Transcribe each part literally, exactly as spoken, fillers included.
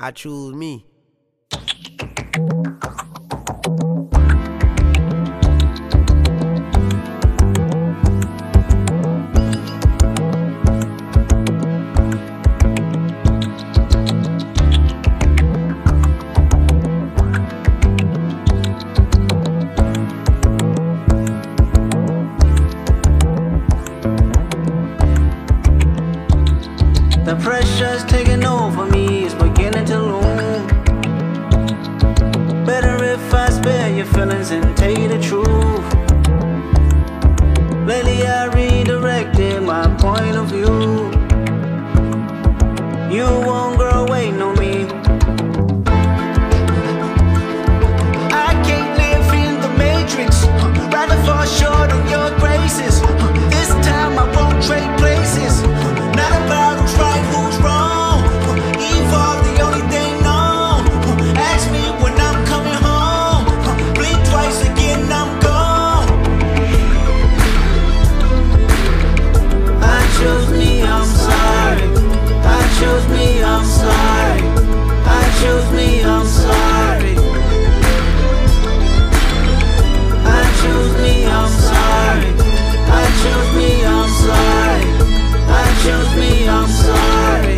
I choose me. The pressure's taking over me, it's beginning to loom. Better if I spare your feelings and tell you the truth. Lately I redirected my point of view. You won't grow waiting on me. I can't live in the matrix, rather fall short of your graces. This time I won't trade places. Not about who's right, who's wrong. Evolve, the only thing known. Ask me when I'm coming home. Blink twice again, I'm gone. I chose me, I'm sorry. I chose me, I'm sorry. I chose me, I'm sorry. I chose me, I'm sorry. I chose me, I'm sorry. I chose me, I'm sorry.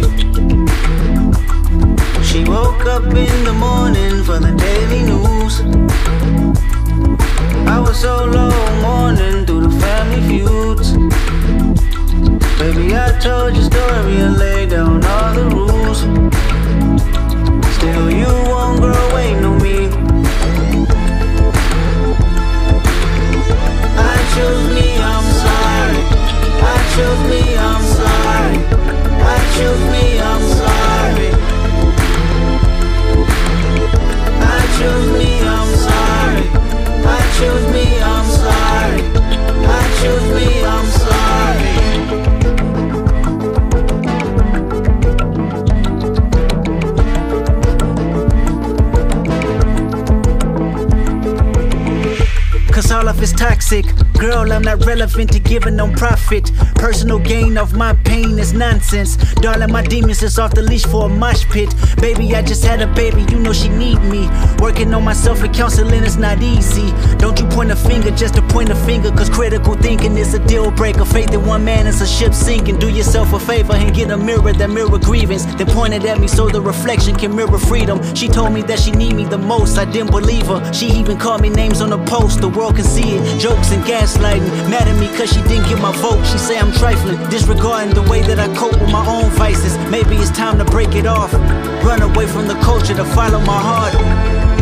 She woke up in the morning for the daily news. I was so low mourning through the family feuds. Baby, I told your story and laid down all the rules. Still you won't grow waiting on me. I chose me, I'm sorry. I chose me, I'm sorry. I chose me, I'm sorry. I chose me, I'm sorry. I chose me, I'm sorry. I chose me, I'm sorry. Cause all of it's toxic. Girl, I'm not relevant to giving no profit. Personal gain of my pain is nonsense. Darling, my demons is off the leash for a mosh pit. Baby, I just had a baby, you know she need me. Working on myself and counseling is not easy. Don't you point a finger just to point a finger, cause critical thinking is a deal breaker. Faith in one man is a ship sinking. Do yourself a favor and get a mirror that mirror grievance. Then point it at me so the reflection can mirror freedom. She told me that she need me the most, I didn't believe her. She even called me names on the post, the world can see it. Jokes and gaslighting, mad at me cause she didn't get my vote. She say I'm trifling, disregarding the way that I cope with my own vices. Maybe it's time to break it off, run away from the culture to follow my heart.